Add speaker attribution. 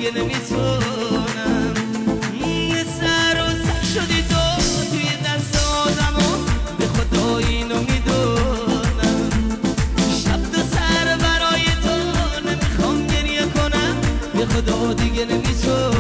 Speaker 1: دیگه نمیتونم. سر و سر شدی تو توی دست آدمو، به خدا اینو میدونم. شب دو سر برای تو نمیخوام گریه کنم، به خدا دیگه نمیتونم.